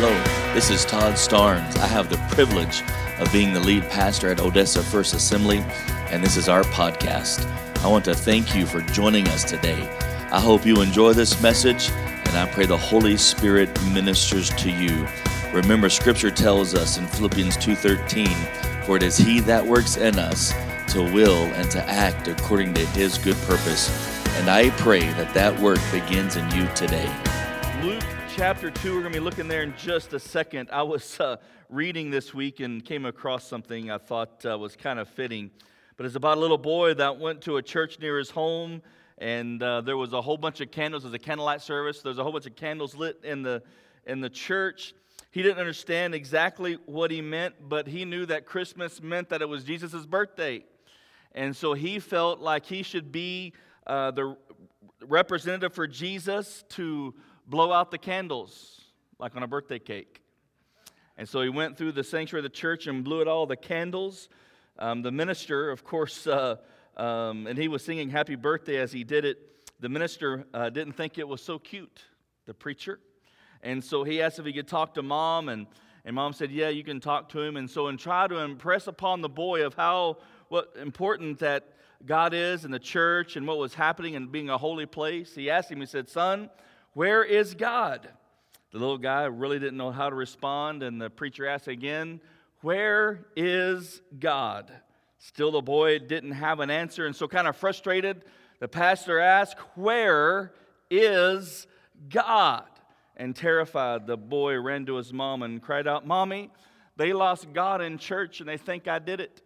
Hello, this is Todd Starnes. I have the privilege of being the lead pastor at Odessa First Assembly, and this is our podcast. I want to thank you for joining us today. I hope you enjoy this message, and I pray the Holy Spirit ministers to you. Remember, Scripture tells us in Philippians 2:13, "For it is He that works in us to will and to act according to His good purpose." And I pray that that work begins in you today. Luke chapter 2, we're going to be looking there in just a second. I was reading this week and came across something I thought was kind of fitting. But it's about a little boy that went to a church near his home, and there was a whole bunch of candles. It was a candlelight service. There's a whole bunch of candles lit in the church. He didn't understand exactly what he meant, but he knew that Christmas meant that it was Jesus' birthday. And so he felt like he should be the representative for Jesus to blow out the candles, like on a birthday cake. And so he went through the sanctuary of the church and blew out all the candles. The minister, of course, and he was singing happy birthday as he did it. The minister didn't think it was so cute, the preacher. And so he asked if he could talk to Mom, and Mom said, yeah, you can talk to him. And so and try to impress upon the boy of what important that God is in the church and what was happening and being a holy place. He asked him, he said, "Son, where is God?" The little guy really didn't know how to respond, and the preacher asked again, "Where is God?" Still the boy didn't have an answer, and so kind of frustrated, the pastor asked, "Where is God?" And terrified, the boy ran to his mom and cried out, "Mommy, they lost God in church and they think I did it."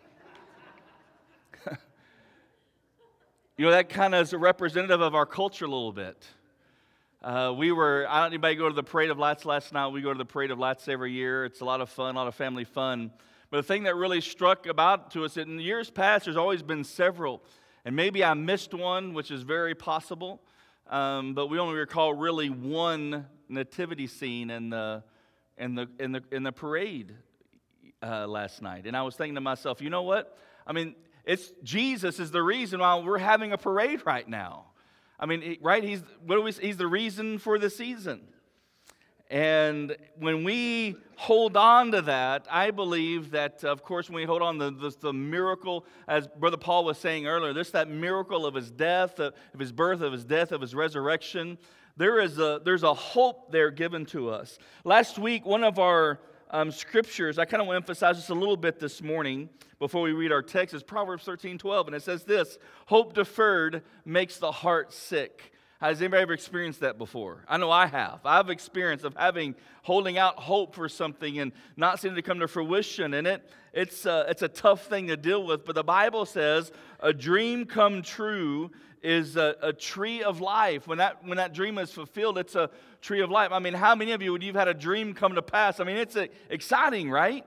You know, that kind of is a representative of our culture a little bit. I don't know anybody go to the Parade of Lights last night. We go to the Parade of Lights every year. It's a lot of fun, a lot of family fun. But the thing that really struck about to us, in years past, there's always been several. And maybe I missed one, which is very possible. But we only recall really one nativity scene in the parade last night. And I was thinking to myself, you know what? I mean, Jesus is the reason why we're having a parade right now. I mean, right? He's the reason for the season. And when we hold on to that, I believe that, of course, when we hold on to the miracle, as Brother Paul was saying earlier, that miracle of his death, of his birth, of his death, of his resurrection, there's a hope there given to us. Last week, one of our scriptures, I kind of want to emphasize just a little bit this morning before we read our text, is Proverbs 13:12, and it says this: "Hope deferred makes the heart sick." Has anybody ever experienced that before? I know I have. I've experienced of holding out hope for something and not seeing it to come to fruition, and it's a tough thing to deal with. But the Bible says a dream come true is a tree of life. When that dream is fulfilled, it's a tree of life. I mean, how many of you, when you've had a dream come to pass, I mean, it's exciting, right?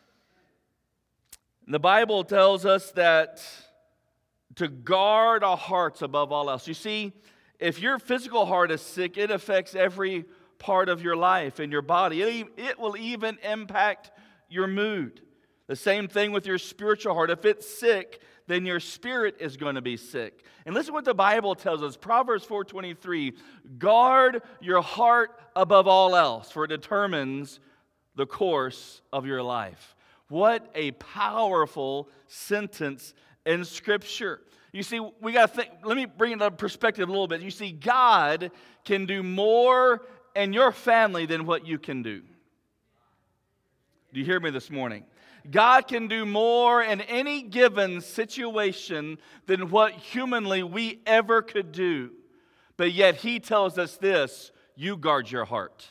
The Bible tells us that to guard our hearts above all else. You see, if your physical heart is sick, it affects every part of your life and your body. It will even impact your mood. The same thing with your spiritual heart. If it's sick, then your spirit is going to be sick. And listen what the Bible tells us. Proverbs 4:23, "Guard your heart above all else, for it determines the course of your life." What a powerful sentence in Scripture. You see, we got to think, let me bring it into perspective a little bit. You see, God can do more in your family than what you can do. Do you hear me this morning? God can do more in any given situation than what humanly we ever could do. But yet He tells us this: you guard your heart.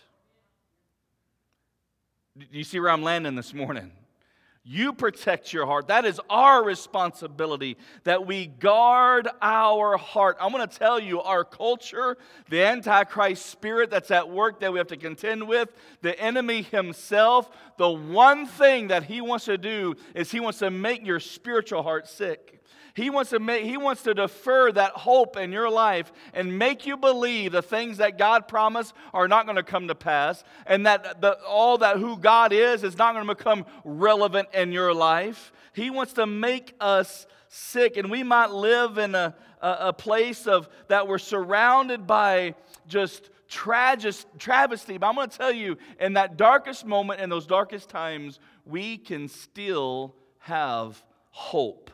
Do you see where I'm landing this morning? You protect your heart. That is our responsibility, that we guard our heart. I'm going to tell you, our culture, the Antichrist spirit that's at work that we have to contend with, the enemy himself, the one thing that he wants to do is he wants to make your spiritual heart sick. He wants to defer that hope in your life and make you believe the things that God promised are not going to come to pass, and that who God is not going to become relevant in your life. He wants to make us sick, and we might live in a place of that we're surrounded by just travesty. But I'm going to tell you, in that darkest moment, in those darkest times, we can still have hope.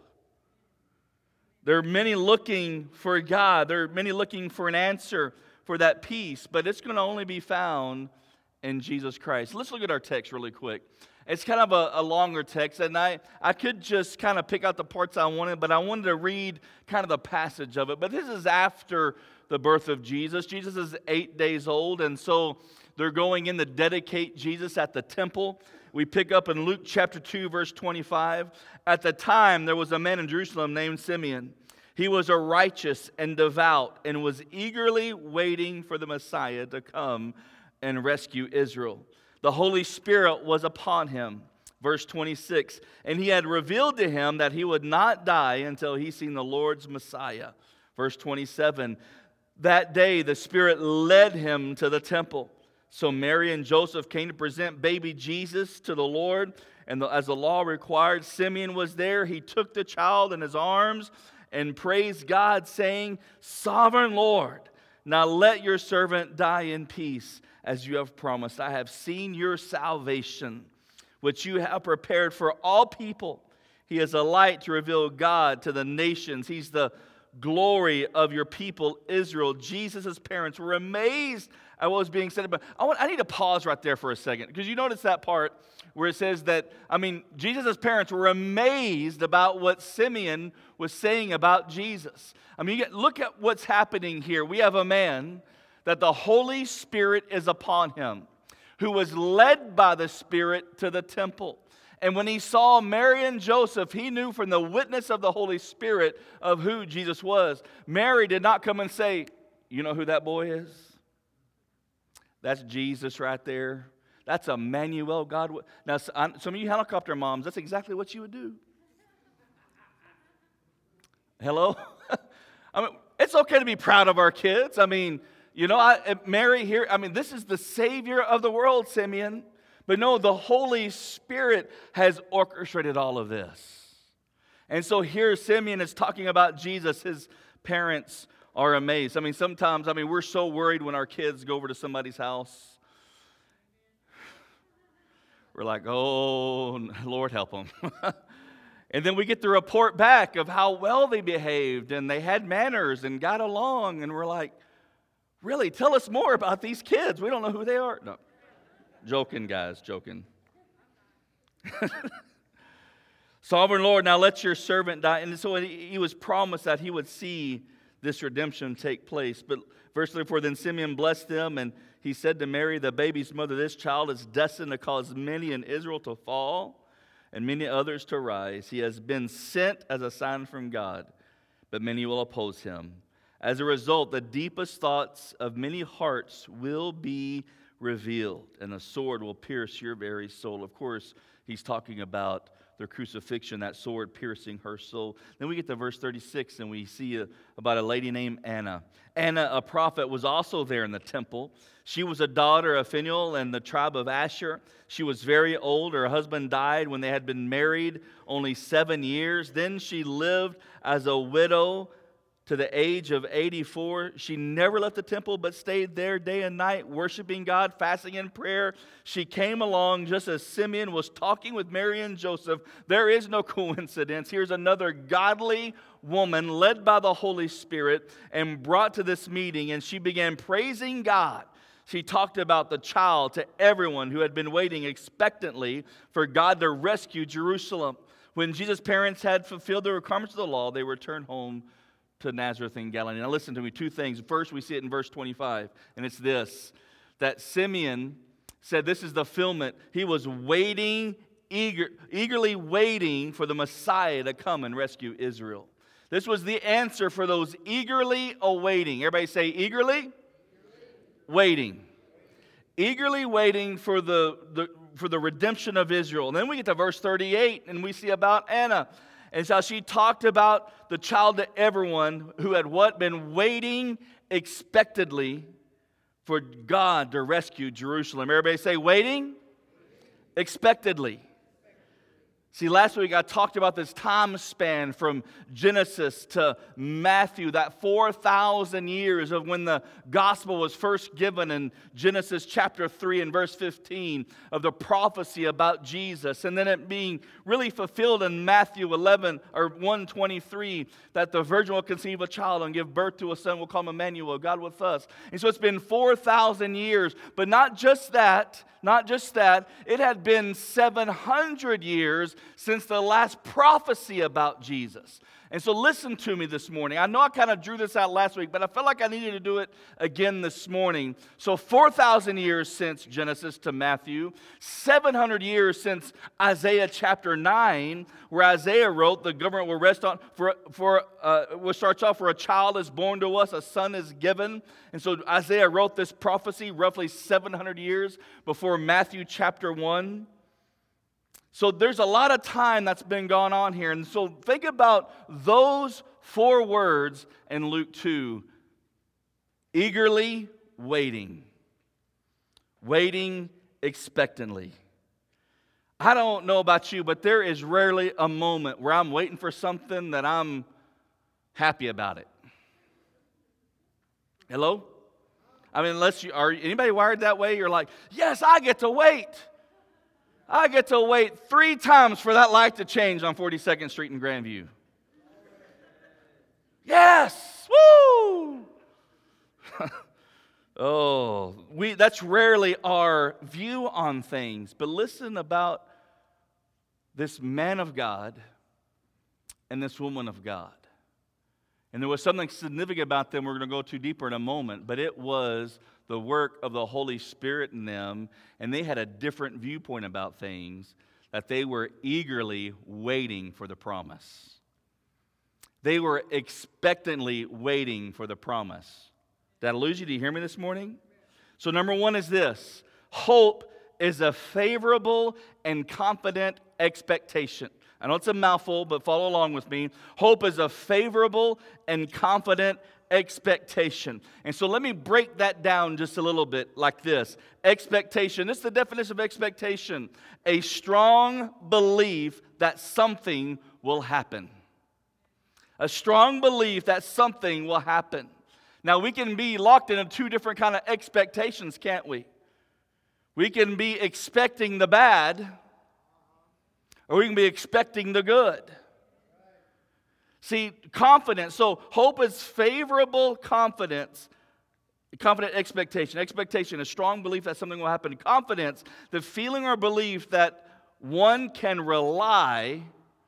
There are many looking for God. There are many looking for an answer for that peace, but it's going to only be found in Jesus Christ. Let's look at our text really quick. It's kind of a longer text, and I could just kind of pick out the parts I wanted, but I wanted to read kind of the passage of it. But this is after the birth of Jesus. Jesus is 8 days old, and so they're going in to dedicate Jesus at the temple. We pick up in Luke chapter 2, verse 25. At the time, there was a man in Jerusalem named Simeon. He was a righteous and devout and was eagerly waiting for the Messiah to come and rescue Israel. The Holy Spirit was upon him. Verse 26, and he had revealed to him that he would not die until he seen the Lord's Messiah. Verse 27, that day the Spirit led him to the temple. So Mary and Joseph came to present baby Jesus to the Lord. And as the law required, Simeon was there. He took the child in his arms and praised God, saying, Sovereign Lord, now let your servant die in peace, as you have promised. I have seen your salvation, which you have prepared for all people. He is a light to reveal God to the nations. He's the glory of your people, Israel. Jesus' parents were amazed at what was being said. But I need to pause right there for a second, because you notice that part where it says that, Jesus' parents were amazed about what Simeon was saying about Jesus. Look at what's happening here. We have a man that the Holy Spirit is upon him, who was led by the Spirit to the temple. And when he saw Mary and Joseph, he knew from the witness of the Holy Spirit of who Jesus was. Mary did not come and say, you know who that boy is? That's Jesus right there. That's Emmanuel, God. Now, some of you helicopter moms, that's exactly what you would do. Hello? It's okay to be proud of our kids. Mary here, this is the Savior of the world, Simeon. But no, the Holy Spirit has orchestrated all of this. And so here Simeon is talking about Jesus. His parents are amazed. Sometimes, we're so worried when our kids go over to somebody's house. We're like, oh, Lord help them. And then we get the report back of how well they behaved and they had manners and got along. And we're like, really, tell us more about these kids. We don't know who they are. No, joking, guys, joking. Sovereign Lord, now let your servant die. And so he was promised that he would see this redemption take place. But verse 34, then Simeon blessed them, and he said to Mary, the baby's mother, this child is destined to cause many in Israel to fall and many others to rise. He has been sent as a sign from God, but many will oppose him. As a result, the deepest thoughts of many hearts will be revealed, and a sword will pierce your very soul. Of course, he's talking about the crucifixion, that sword piercing her soul. Then we get to verse 36, and we see about a lady named Anna. Anna, a prophet, was also there in the temple. She was a daughter of Phanuel and the tribe of Asher. She was very old. Her husband died when they had been married only 7 years. Then she lived as a widow to the age of 84. She never left the temple but stayed there day and night, worshiping God, fasting in prayer. She came along just as Simeon was talking with Mary and Joseph. There is no coincidence. Here's another godly woman led by the Holy Spirit and brought to this meeting, and she began praising God. She talked about the child to everyone who had been waiting expectantly for God to rescue Jerusalem. When Jesus' parents had fulfilled the requirements of the law, they returned home to Nazareth in Galilee. Now listen to me, two things. First, we see it in verse 25, and it's this, that Simeon said this is the fulfillment. He was waiting, eagerly waiting for the Messiah to come and rescue Israel. This was the answer for those eagerly awaiting. Everybody say eagerly? Waiting. Eagerly waiting for the redemption of Israel. And then we get to verse 38, and we see about Anna. And so she talked about the child to everyone who had what? Been waiting expectantly for God to rescue Jerusalem. Everybody say waiting expectedly. See, last week I talked about this time span from Genesis to Matthew, that 4,000 years of when the gospel was first given in Genesis chapter 3 and verse 15 of the prophecy about Jesus, and then it being really fulfilled in Matthew 11 or 1:23 that the virgin will conceive a child and give birth to a son, we'll call him Emmanuel, God with us. And so it's been 4,000 years, but not just that, it had been 700 years since the last prophecy about Jesus. And so listen to me this morning. I know I kind of drew this out last week, but I felt like I needed to do it again this morning. So 4,000 years since Genesis to Matthew, 700 years since Isaiah chapter 9, where Isaiah wrote, the government will rest on, which starts off, for a child is born to us, a son is given. And so Isaiah wrote this prophecy roughly 700 years before Matthew chapter 1. So there's a lot of time that's been going on here. And so think about those 4 words in Luke 2. Eagerly waiting. Waiting expectantly. I don't know about you, but there is rarely a moment where I'm waiting for something that I'm happy about it. Hello? I mean, are anybody wired that way? You're like, yes, I get to wait. I get to wait 3 times for that light to change on 42nd Street in Grandview. Yes! Woo! That's rarely our view on things. But listen about this man of God and this woman of God. And there was something significant about them we're going to go to deeper in a moment, but it was the work of the Holy Spirit in them, and they had a different viewpoint about things, that they were eagerly waiting for the promise. They were expectantly waiting for the promise. Did I lose you? Do you hear me this morning? So number 1 is this: hope is a favorable and confident expectation. I know it's a mouthful, but follow along with me. Hope is a favorable and confident expectation. And so let me break that down just a little bit like this. Expectation. This is the definition of expectation. A strong belief that something will happen. A strong belief that something will happen. Now, we can be locked into 2 different kind of expectations, can't we? We can be expecting the bad, or we can be expecting the good. See, confidence. So hope is favorable confidence. Confident expectation. Expectation, a strong belief that something will happen. Confidence, the feeling or belief that one can rely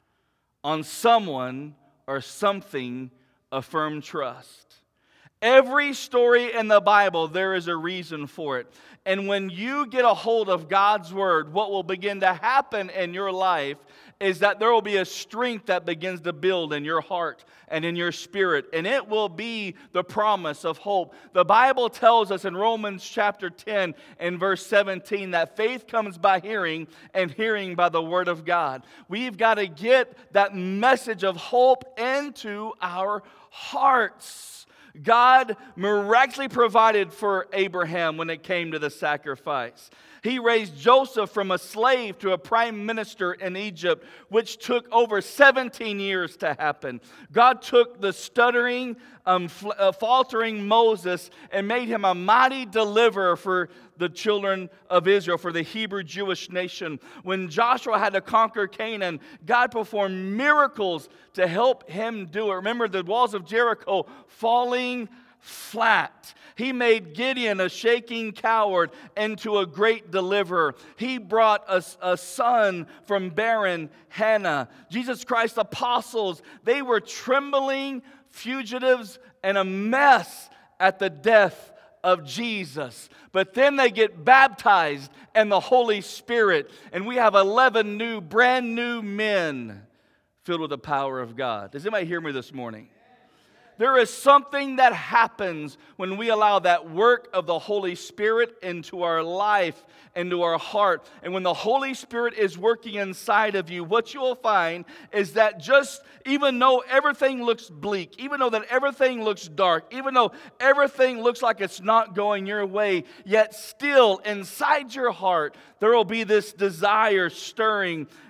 on someone or something, a firm trust. Every story in the Bible, there is a reason for it. And when you get a hold of God's Word, what will begin to happen in your life is that there will be a strength that begins to build in your heart and in your spirit. And it will be the promise of hope. The Bible tells us in Romans chapter 10 and verse 17 that faith comes by hearing, and hearing by the Word of God. We've got to get that message of hope into our hearts. God miraculously provided for Abraham when it came to the sacrifice. He raised Joseph from a slave to a prime minister in Egypt, which took over 17 years to happen. God took the stuttering, faltering Moses and made him a mighty deliverer for the children of Israel, for the Hebrew Jewish nation. When Joshua had to conquer Canaan, God performed miracles to help him do it. Remember the walls of Jericho falling flat. He made Gideon, a shaking coward, into a great deliverer. He brought a son from barren Hannah. Jesus Christ's apostles, they were trembling fugitives and a mess at the death of Jesus. But then they get baptized in the Holy Spirit, and we have 11 brand new men filled with the power of God. Does anybody hear me this morning? There is something that happens when we allow that work of the Holy Spirit into our life, into our heart. And when the Holy Spirit is working inside of you, what you will find is that just even though everything looks bleak, even though that everything looks dark, even though everything looks like it's not going your way, yet still inside your heart, there will be this desire stirring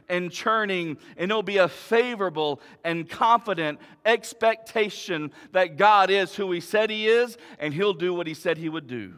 and churning, and it'll be a favorable and confident expectation that God is who He said He is, and He'll do what He said He would do.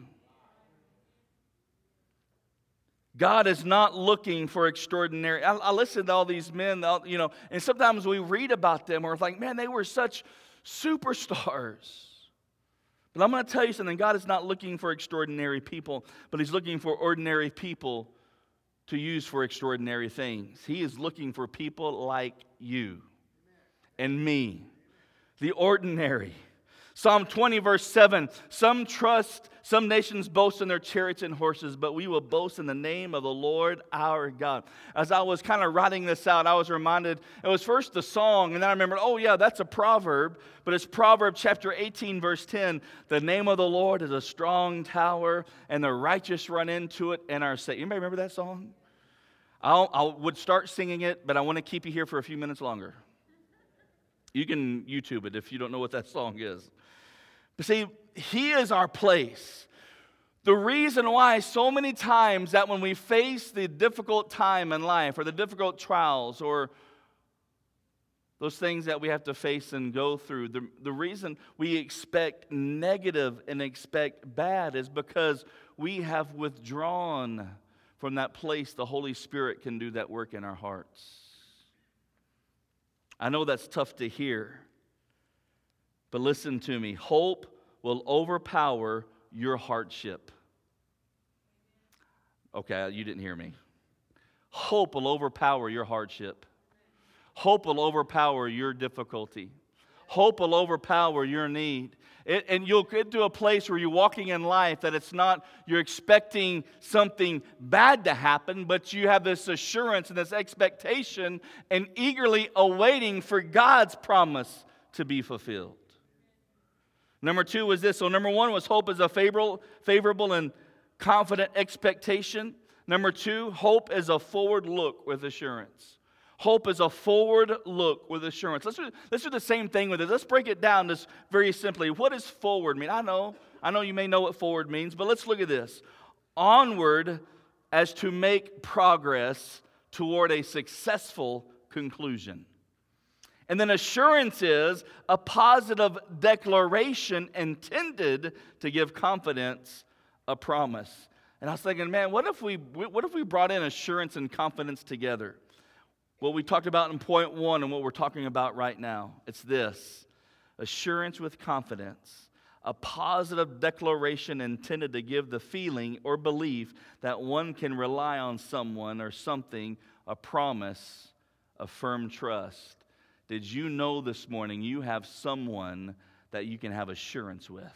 God is not looking for extraordinary. I listen to all these men, and sometimes we read about them, we're like, man, they were such superstars. But I'm going to tell you something. God is not looking for extraordinary people, but He's looking for ordinary people to use for extraordinary things. He is looking for people like you and me, the ordinary. Psalm 20, verse 7, some nations boast in their chariots and horses, but we will boast in the name of the Lord our God. As I was kind of writing this out, I was reminded, it was first the song, and then I remembered, oh yeah, that's a proverb, but it's Proverbs chapter 18, verse 10. The name of the Lord is a strong tower, and the righteous run into it and are saved. Anybody remember that song? I would start singing it, but I want to keep you here for a few minutes longer. You can YouTube it if you don't know what that song is. But see, He is our place. The reason why so many times that when we face the difficult time in life or the difficult trials or those things that we have to face and go through, the reason we expect negative and expect bad is because we have withdrawn from that place the Holy Spirit can do that work in our hearts. I know that's tough to hear. But listen to me, hope will overpower your hardship. Okay, you didn't hear me. Hope will overpower your hardship. Hope will overpower your difficulty. Hope will overpower your need. And you'll get to a place where you're walking in life that it's not, you're expecting something bad to happen, but you have this assurance and this expectation and eagerly awaiting for God's promise to be fulfilled. Number two was this. So number one was hope is a favorable and confident expectation. Number two, hope is a forward look with assurance. Hope is a forward look with assurance. Let's do the same thing with it. Let's break it down just very simply. What does forward mean? I know you may know what forward means, but let's look at this. Onward as to make progress toward a successful conclusion. And then assurance is a positive declaration intended to give confidence a promise. And I was thinking, man, what if we brought in assurance and confidence together? What we talked about in point one and what we're talking about right now. It's this: assurance with confidence, a positive declaration intended to give the feeling or belief that one can rely on someone or something, a promise, a firm trust. Did you know this morning you have someone that you can have assurance with?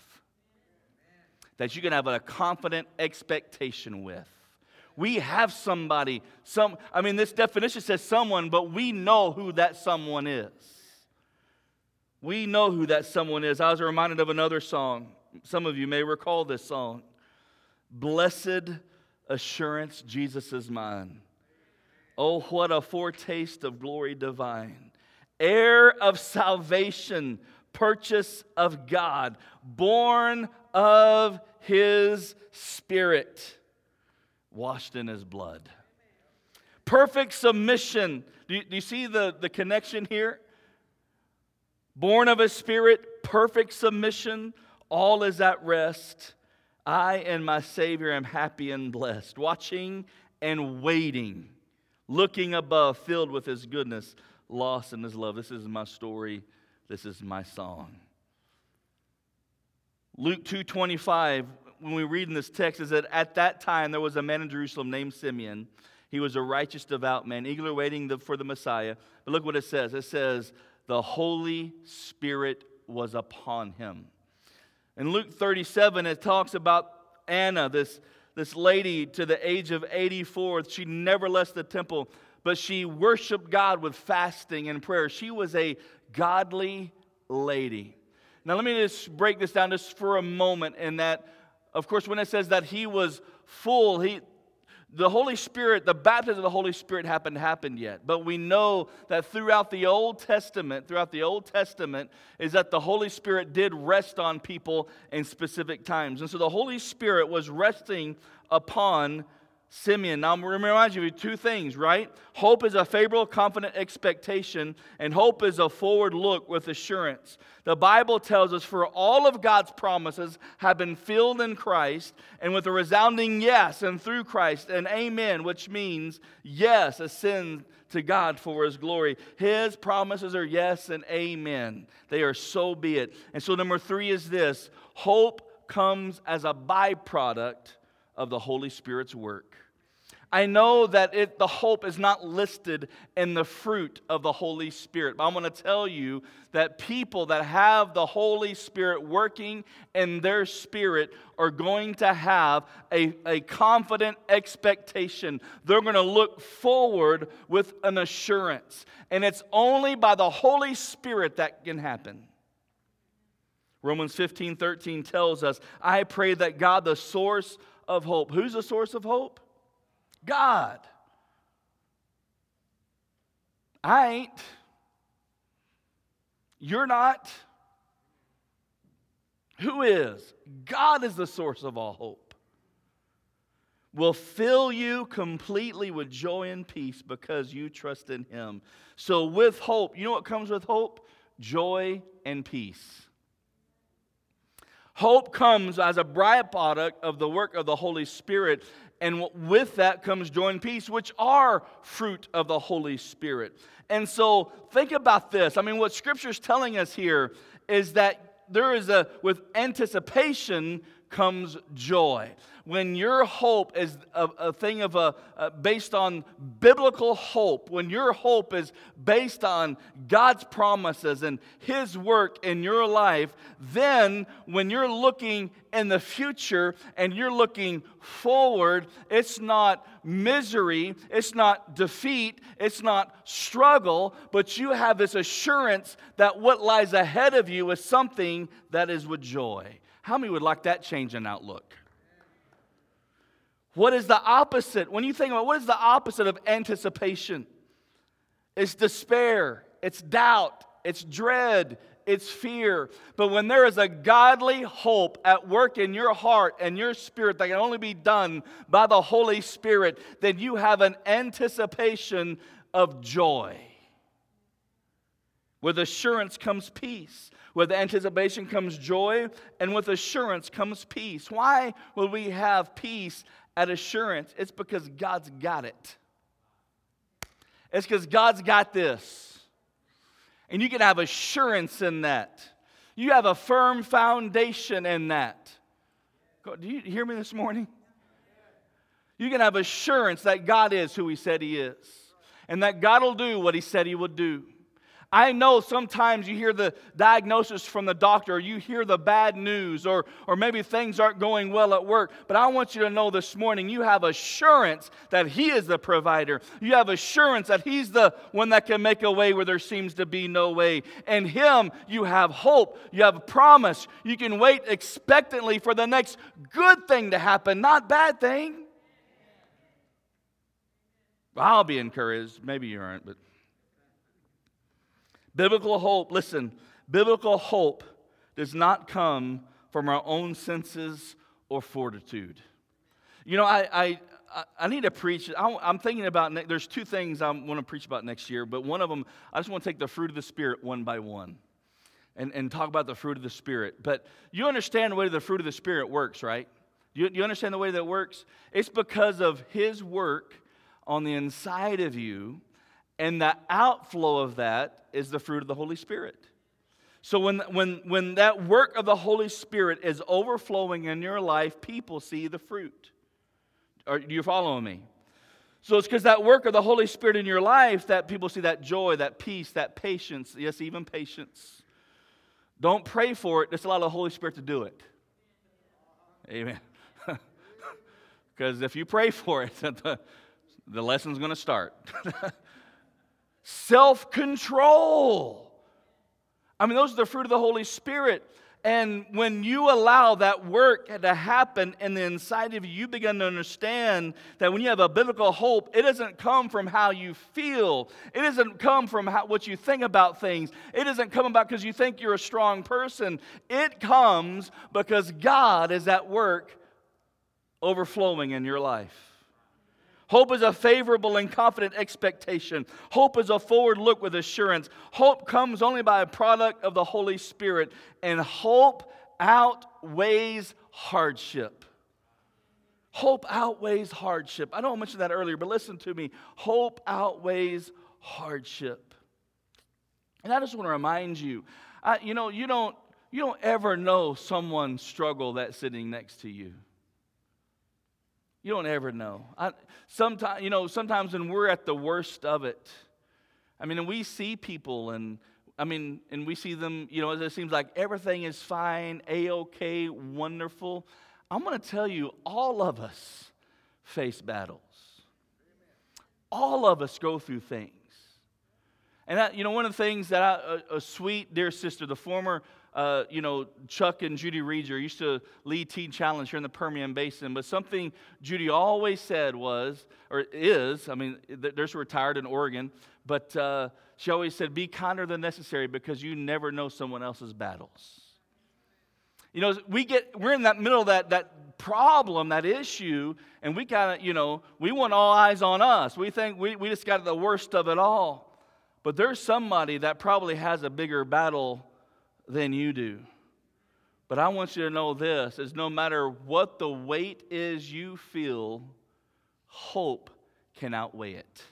That you can have a confident expectation with. We have somebody, this definition says someone, but we know who that someone is. We know who that someone is. I was reminded of another song. Some of you may recall this song. Blessed assurance, Jesus is mine. Oh, what a foretaste of glory divine. Heir of salvation, purchase of God, born of His Spirit, washed in His blood. Perfect submission. Do you see the connection here? Born of His Spirit, perfect submission, all is at rest. I and my Savior am happy and blessed, watching and waiting, looking above, filled with His goodness, lost in His love. This is my story. This is my song. Luke 2:25, when we read in this text, is that at that time there was a man in Jerusalem named Simeon. He was a righteous, devout man, eagerly waiting for the Messiah. But look what it says. It says, the Holy Spirit was upon him. In Luke 37, it talks about Anna, this lady to the age of 84. She never left the temple, but she worshiped God with fasting and prayer. She was a godly lady. Now let me just break this down just for a moment, in that, of course, when it says that he was full, the Holy Spirit, the baptism of the Holy Spirit happened yet. But we know that throughout the Old Testament, is that the Holy Spirit did rest on people in specific times. And so the Holy Spirit was resting upon Simeon. Now, I'm going to remind you of two things, right? Hope is a favorable, confident expectation, and hope is a forward look with assurance. The Bible tells us, for all of God's promises have been filled in Christ, and with a resounding yes, and through Christ, and amen, which means yes, ascend to God for His glory. His promises are yes and amen. They are so be it. And so number 3 is this: hope comes as a byproduct of the Holy Spirit's work. I know that the hope is not listed in the fruit of the Holy Spirit, but I'm going to tell you that people that have the Holy Spirit working in their spirit are going to have a confident expectation. They're going to look forward with an assurance, and it's only by the Holy Spirit that can happen. Romans 15:13 tells us, I pray that God, the source of hope. Who's the source of hope? God. I ain't. You're not. Who is? God is the source of all hope. Will fill you completely with joy and peace because you trust in Him. So with hope, you know what comes with hope? Joy and peace. Hope comes as a byproduct of the work of the Holy Spirit, and with that comes joy and peace, which are fruit of the Holy Spirit. And so think about this. I mean, what Scripture's telling us here is that with anticipation comes joy. When your hope is a thing of based on biblical hope, when your hope is based on God's promises and His work in your life, then when you're looking in the future and you're looking forward, it's not misery, it's not defeat, it's not struggle, but you have this assurance that what lies ahead of you is something that is with joy. How many would like that change in outlook? What is the opposite? When you think about what is the opposite of anticipation? It's despair, it's doubt, it's dread, it's fear. But when there is a godly hope at work in your heart and your spirit that can only be done by the Holy Spirit, then you have an anticipation of joy. With assurance comes peace. With anticipation comes joy, and with assurance comes peace. Why will we have peace at assurance? It's because God's got it. It's because God's got this. And you can have assurance in that. You have a firm foundation in that. Do you hear me this morning? You can have assurance that God is who He said He is, and that God will do what He said He would do. I know sometimes you hear the diagnosis from the doctor, or you hear the bad news, or maybe things aren't going well at work. But I want you to know this morning, you have assurance that He is the provider. You have assurance that He's the one that can make a way where there seems to be no way. In Him, you have hope. You have a promise. You can wait expectantly for the next good thing to happen, not bad thing. I'll be encouraged. Maybe you aren't, but... Biblical hope, listen, biblical hope does not come from our own senses or fortitude. You know, I need to preach. I'm thinking about, there's two things I want to preach about next year, but one of them, I just want to take the fruit of the Spirit one by one and talk about the fruit of the Spirit. But you understand the way the fruit of the Spirit works, right? You understand the way that it works? It's because of His work on the inside of you. And the outflow of that is the fruit of the Holy Spirit. So when that work of the Holy Spirit is overflowing in your life, people see the fruit. Are you following me? So it's because that work of the Holy Spirit in your life that people see that joy, that peace, that patience, yes, even patience. Don't pray for it, just allow the Holy Spirit to do it. Amen. Because if you pray for it, the lesson's going to start. Self-control. I mean, those are the fruit of the Holy Spirit. And when you allow that work to happen in the inside of you, you begin to understand that when you have a biblical hope, it doesn't come from how you feel. It doesn't come from what you think about things. It doesn't come about because you think you're a strong person. It comes because God is at work overflowing in your life. Hope is a favorable and confident expectation. Hope is a forward look with assurance. Hope comes only by a product of the Holy Spirit. And hope outweighs hardship. Hope outweighs hardship. I know I mentioned that earlier, but listen to me. Hope outweighs hardship. And I just want to remind you, you don't ever know someone's struggle that's sitting next to you. You don't ever know. Sometimes when we're at the worst of it, and we see people and we see them, it seems like everything is fine, A-OK, wonderful. I'm going to tell you, all of us face battles. All of us go through things. And one of the things that a sweet, dear sister, the former Chuck and Judy Reeder used to lead Teen Challenge here in the Permian Basin, but something Judy always said they're retired in Oregon, but she always said, be kinder than necessary because you never know someone else's battles. We're in that middle of that problem, that issue, and we kind of, we want all eyes on us. We think we just got the worst of it all. But there's somebody that probably has a bigger battle than you do. But I want you to know this, is no matter what the weight is you feel, hope can outweigh it.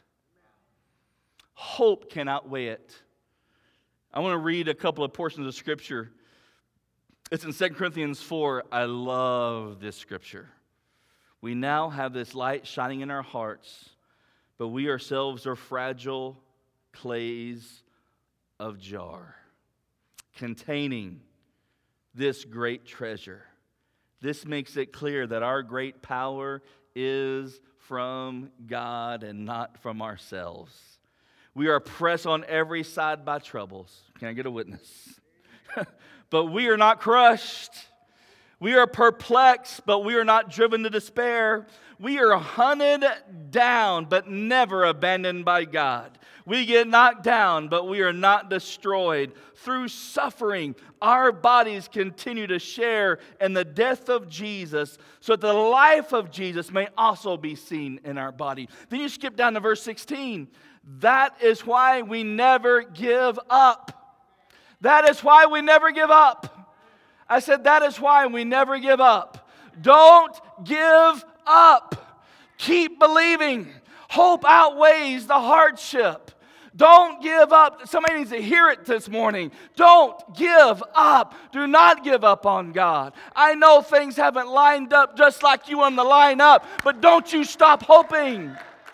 Hope can outweigh it. I want to read a couple of portions of Scripture. It's in 2 Corinthians 4. I love this Scripture. We now have this light shining in our hearts, but we ourselves are fragile clays of jar, containing this great treasure. This makes it clear that our great power is from God and not from ourselves. We are pressed on every side by troubles. Can I get a witness? But we are not crushed. We are perplexed, but we are not driven to despair. We are hunted down, but never abandoned by God. We get knocked down, but we are not destroyed. Through suffering, our bodies continue to share in the death of Jesus, so that the life of Jesus may also be seen in our body. Then you skip down to verse 16. That is why we never give up. That is why we never give up. I said, that is why we never give up. Don't give up. Keep believing. Hope outweighs the hardship. Don't give up. Somebody needs to hear it this morning. Don't give up. Do not give up on God. I know things haven't lined up just like you want them to line up, but don't you stop hoping.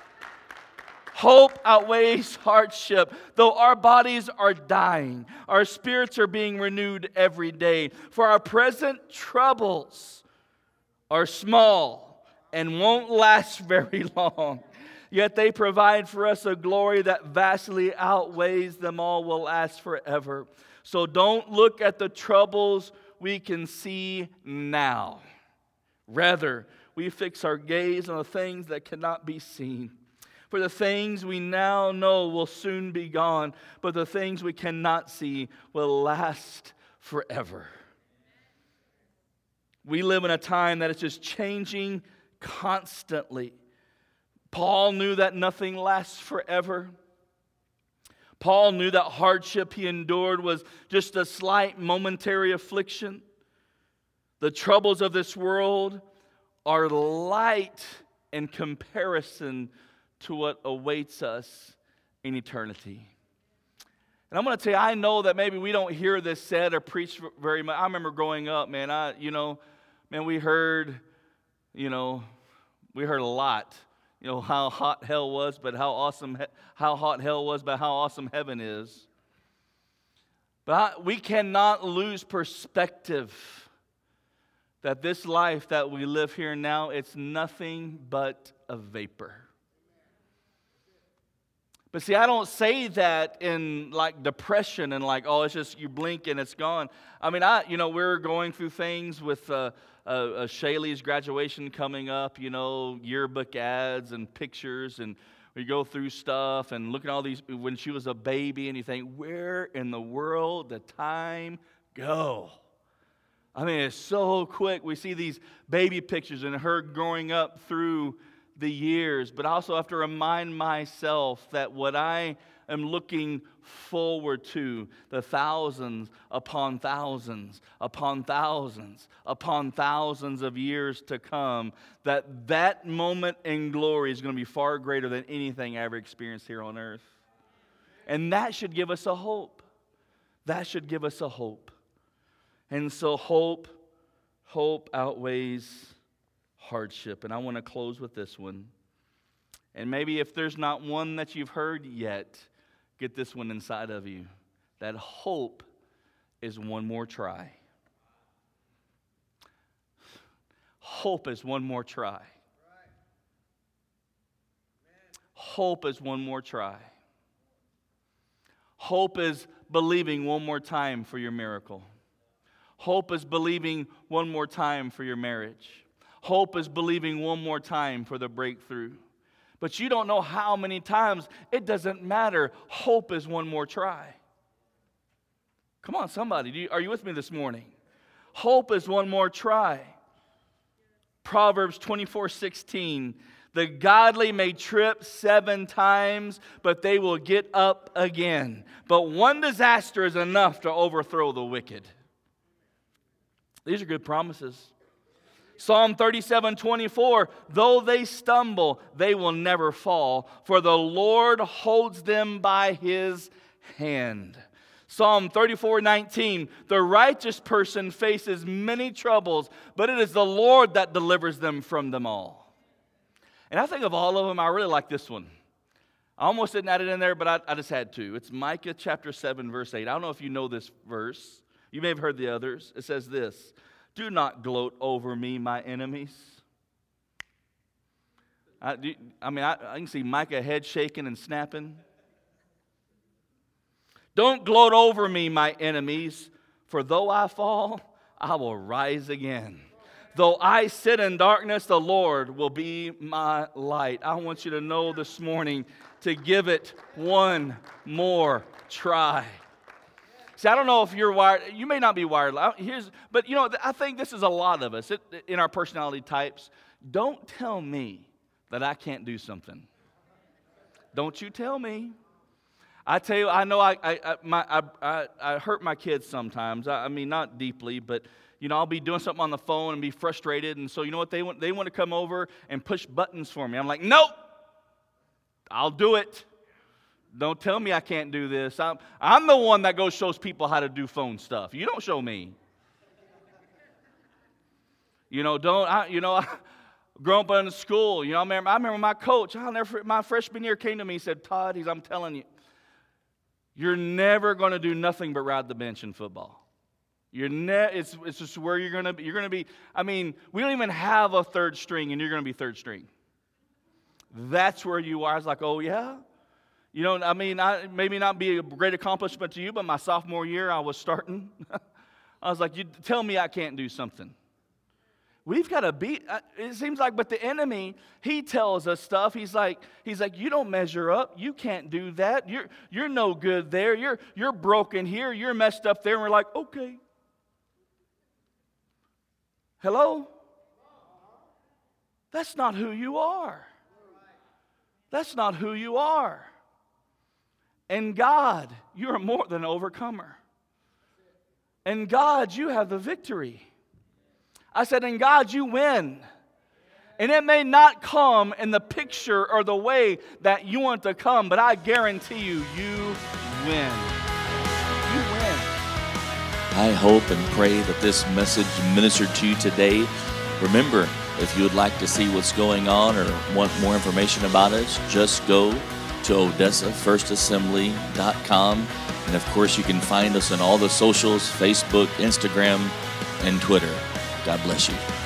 Hope outweighs hardship. Though our bodies are dying, our spirits are being renewed every day. For our present troubles are small and won't last very long. Yet they provide for us a glory that vastly outweighs them all, will last forever. So don't look at the troubles we can see now. Rather, we fix our gaze on the things that cannot be seen. For the things we now know will soon be gone, but the things we cannot see will last forever. We live in a time that is just changing constantly. Paul knew that nothing lasts forever. Paul knew that hardship he endured was just a slight momentary affliction. The troubles of this world are light in comparison to what awaits us in eternity. And I'm going to tell you, I know that maybe we don't hear this said or preached very much. I remember growing up, we heard a lot. How hot hell was, but how hot hell was, but how awesome heaven is. But we cannot lose perspective that this life that we live here now, it's nothing but a vapor. But see, I don't say that in like depression and like, oh, it's just you blink and it's gone. We're going through things with Shaylee's graduation coming up, yearbook ads and pictures, and we go through stuff and look at all these when she was a baby, and you think, where in the world did time go? It's so quick. We see these baby pictures and her growing up through the years, but I also have to remind myself that what I am looking forward to, the thousands upon thousands upon thousands upon thousands of years to come, that moment in glory is going to be far greater than anything I ever experienced here on earth. And that should give us a hope. That should give us a hope. And so hope outweighs hardship. And I want to close with this one. And maybe if there's not one that you've heard yet, get this one inside of you. That hope is one more try. Hope is one more try. Hope is one more try. Hope is believing one more time for your miracle. Hope is believing one more time for your marriage. Hope is believing one more time for the breakthrough. But you don't know how many times. It doesn't matter. Hope is one more try. Come on, somebody. Are you with me this morning? Hope is one more try. Proverbs 24:16. The godly may trip 7 times, but they will get up again. But one disaster is enough to overthrow the wicked. These are good promises. Psalm 37:24, though they stumble, they will never fall, for the Lord holds them by His hand. Psalm 34:19, the righteous person faces many troubles, but it is the Lord that delivers them from them all. And I think of all of them, I really like this one. I almost didn't add it in there, but I just had to. It's Micah chapter 7, verse 8. I don't know if you know this verse. You may have heard the others. It says this, do not gloat over me, my enemies. I can see Micah head shaking and snapping. Don't gloat over me, my enemies, for though I fall, I will rise again. Though I sit in darkness, the Lord will be my light. I want you to know this morning to give it one more try. See, I don't know if you're wired. You may not be wired. But I think this is a lot of us in our personality types. Don't tell me that I can't do something. Don't you tell me. I tell you, I know I hurt my kids sometimes. I mean, not deeply, but I'll be doing something on the phone and be frustrated, and so you know what they want? They want to come over and push buttons for me. I'm like, nope, I'll do it. Don't tell me I can't do this. I'm the one that shows people how to do phone stuff. You don't show me. Growing up in school, I remember my coach. My freshman year came to me and said, Todd, I'm telling you, you're never going to do nothing but ride the bench in football. It's just where you're going to be. You're going to be. I mean, we don't even have a third string, and you're going to be third string. That's where you are. I was like, oh yeah. Maybe not be a great accomplishment to you, but my sophomore year, I was starting. I was like, you tell me I can't do something. We've got to be. It seems like, but the enemy, he tells us stuff. He's like, you don't measure up. You can't do that. You're no good there. You're broken here. You're messed up there. And we're like, okay. Hello? That's not who you are. That's not who you are. In God, you are more than an overcomer. In God, you have the victory. I said, in God, you win. And it may not come in the picture or the way that you want to come, but I guarantee you, you win. You win. I hope and pray that this message ministered to you today. Remember, if you would like to see what's going on or want more information about us, just go to OdessaFirstAssembly.com. And of course, you can find us on all the socials, Facebook, Instagram, and Twitter. God bless you.